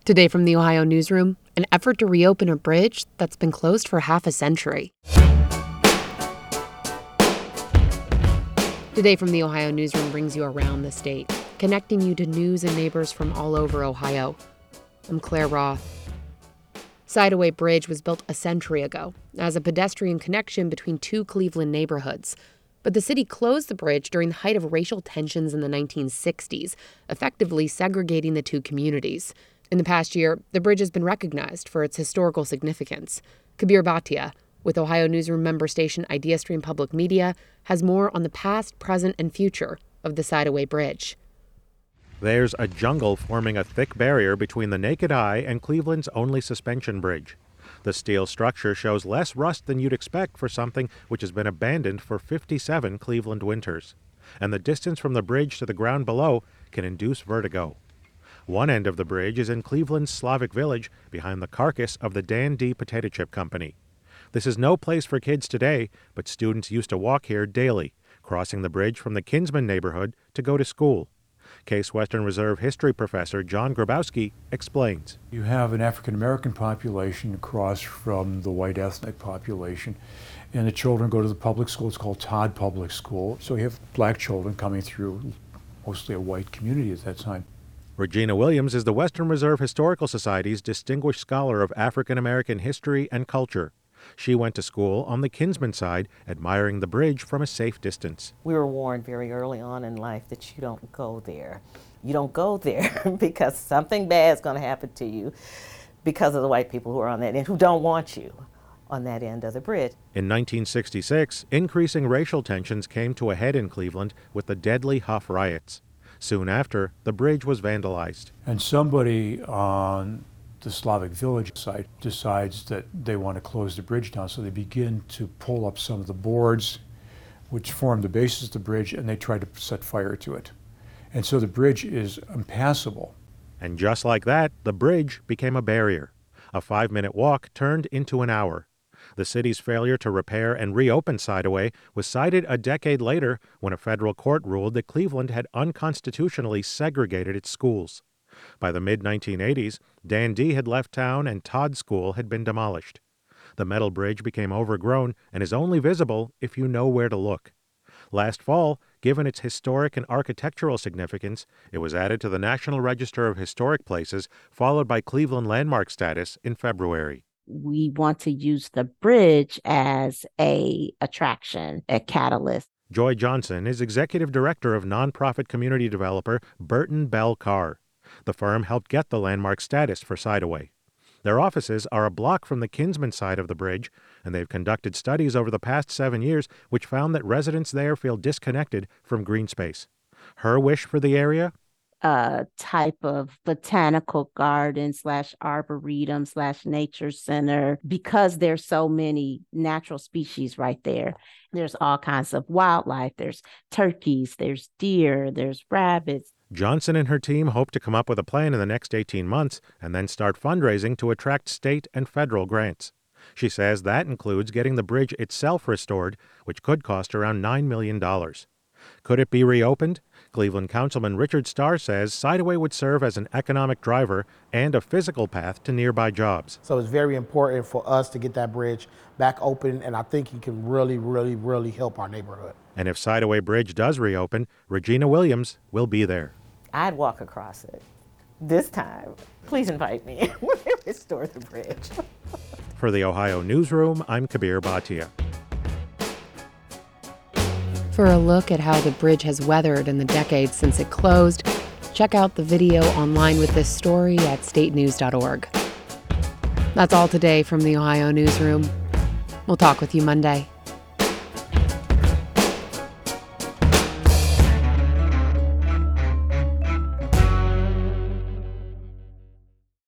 Today from the Ohio Newsroom, an effort to reopen a bridge that's been closed for half a century. Today from the Ohio Newsroom brings you around the state, connecting you to news and neighbors from all over Ohio. I'm Claire Roth. Sidaway Bridge was built a century ago as a pedestrian connection between two Cleveland neighborhoods. But the city closed the bridge during the height of racial tensions in the 1960s, effectively segregating the two communities. In the past year, the bridge has been recognized for its historical significance. Kabir Bhatia, with Ohio Newsroom member station IdeaStream Public Media, has more on the past, present, and future of the Sidaway Bridge. There's a jungle forming a thick barrier between the naked eye and Cleveland's only suspension bridge. The steel structure shows less rust than you'd expect for something which has been abandoned for 57 Cleveland winters. And the distance from the bridge to the ground below can induce vertigo. One end of the bridge is in Cleveland's Slavic Village behind the carcass of the Dan D Potato Chip Company. This is no place for kids today, but students used to walk here daily, crossing the bridge from the Kinsman neighborhood to go to school. Case Western Reserve history professor John Grabowski explains. You have an African-American population across from the white ethnic population, and the children go to the public school. It's called Todd Public School. So you have black children coming through, mostly a white community at that time. Regina Williams is the Western Reserve Historical Society's Distinguished Scholar of African American History and Culture. She went to school on the Kinsman side, admiring the bridge from a safe distance. We were warned very early on in life that you don't go there. You don't go there because something bad is going to happen to you because of the white people who are on that end, who don't want you on that end of the bridge. In 1966, increasing racial tensions came to a head in Cleveland with the deadly Huff riots. Soon after, the bridge was vandalized. And somebody on the Slavic Village site decides that they want to close the bridge down, so they begin to pull up some of the boards which form the basis of the bridge, and they try to set fire to it. And so the bridge is impassable. And just like that, the bridge became a barrier. A 5-minute walk turned into an hour. The city's failure to repair and reopen Sidaway was cited a decade later when a federal court ruled that Cleveland had unconstitutionally segregated its schools. By the mid-1980s, Dan D had left town and Todd School had been demolished. The metal bridge became overgrown and is only visible if you know where to look. Last fall, given its historic and architectural significance, it was added to the National Register of Historic Places, followed by Cleveland Landmark status in February. We want to use the bridge as an attraction, a catalyst. Joy Johnson is executive director of nonprofit community developer Burton Bell Carr. The firm helped get the landmark status for Sidaway. Their offices are a block from the Kinsman side of the bridge, and they've conducted studies over the past 7 years which found that residents there feel disconnected from green space. Her wish for the area? A type of botanical garden / arboretum / nature center, because there's so many natural species right there. There's all kinds of wildlife. There's turkeys, there's deer, there's rabbits. Johnson and her team hope to come up with a plan in the next 18 months and then start fundraising to attract state and federal grants. She says that includes getting the bridge itself restored, which could cost around $9 million. Could it be reopened? Cleveland Councilman Richard Starr says Sidaway would serve as an economic driver and a physical path to nearby jobs. So it's very important for us to get that bridge back open, and I think it can really, really, really help our neighborhood. And if Sidaway Bridge does reopen, Regina Williams will be there. I'd walk across it. This time, please invite me. We'll restore the bridge. For the Ohio Newsroom, I'm Kabir Bhatia. For a look at how the bridge has weathered in the decades since it closed, check out the video online with this story at statenews.org. That's all today from the Ohio Newsroom. We'll talk with you Monday.